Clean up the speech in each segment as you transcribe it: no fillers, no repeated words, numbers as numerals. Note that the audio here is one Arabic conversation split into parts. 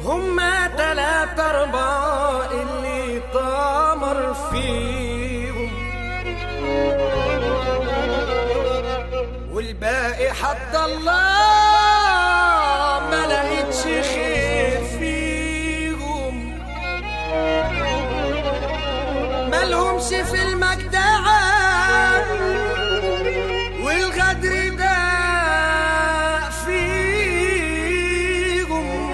هما 3 4 اللي طامر فيهم، والباقي حد الله ما لقيتش خير فيهم. مالهمش في المجدعة والغدر ده فيهم،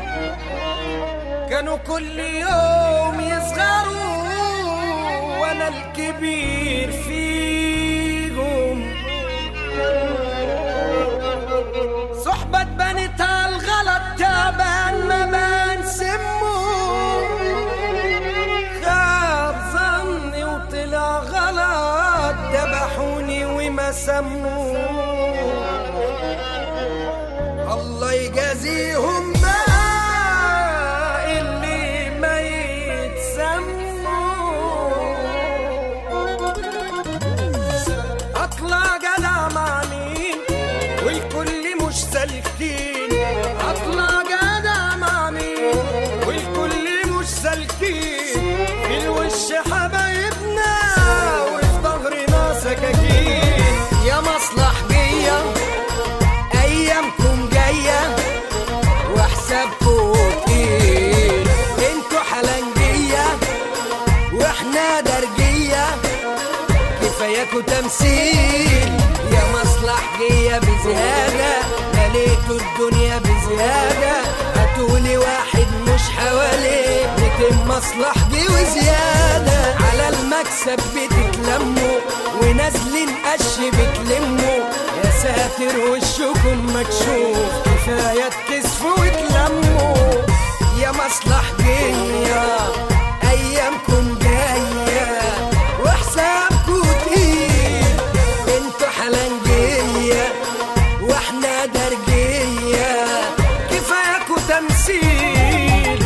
كانوا كل يوم يصغروا وانا الكبير فيهم. صحبة بنت الغلط تعبان ما بان سمه، خاب ظني وطلع غلط ذبحوني وما سموا. الله يجازيهم بقى اللي ما يتسموا. اطلع جدع مع مين والكل مش سالكين، اطلع جدع مع مين والكل مش سالكين. في الوش حبايبنا وفي ظهرنا سكاكين. يا مصلحجية ايامكم جاية وحسابكم تقيل، انتوا حلنجية واحنا درجية كفاياكوا تمثيل. يا مصلحجية بزيادة مليتوا الدنيا بزيادة، هاتولي واحد مش حواليه 200 مصلحجي وزيادة. على المكسب بتتلموا ونازلين قش بتلموا، يا ساتر وشكم مكشوف كفاية تكسفوا وتلموا. يا مصلحجية ايامكم جاية وحسابكم تقيل، انتوا حلنجية واحنا درجية كفاياكوا تمثيل.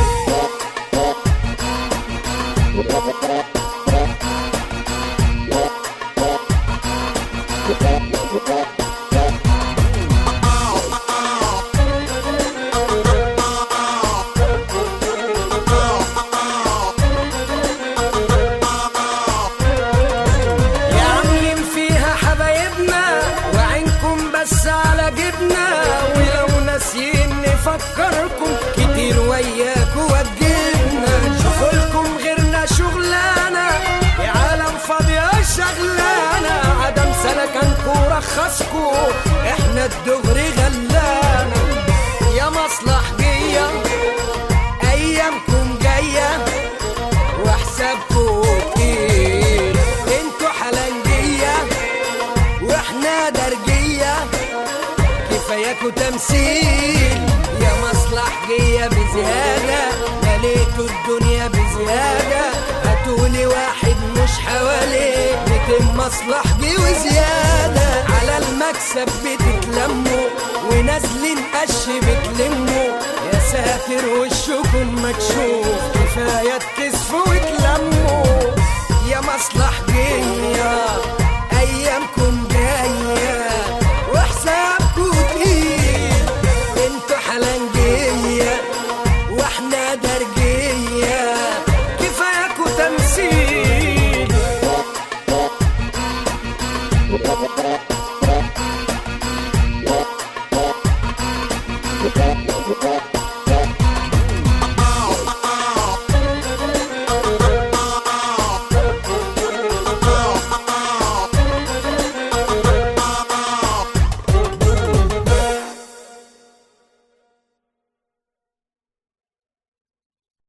بس على جبنا ولو ناسيين نفكركم كتير وياكوا وجبنا. شوفولكم غيرنا شغلانة يا عالم فاضية شغلانة، عدم سلكنكوا رخصكوا احنا الدغري غلانا. يا مصلحجية ايامكم جاية وحسابكوا تقيل، انتوا حلنجية واحنا درجية كفاياكوا تمثيل. يا مصلحجية بزيادة مليتوا الدنيا بزيادة، هاتولي واحد مش حواليه 200 مصلحجي وزيادة. على المكسب بتتلموا ونازلين قش بتلموا، يا ساتر وشكم مكشوف كفاية تكسفوا وتلموا. يا مصلحجية ايامكم جاية وحسابكوا تقيل، انتوا حلنجية واحنا درجية كفاياكوا تمثيل.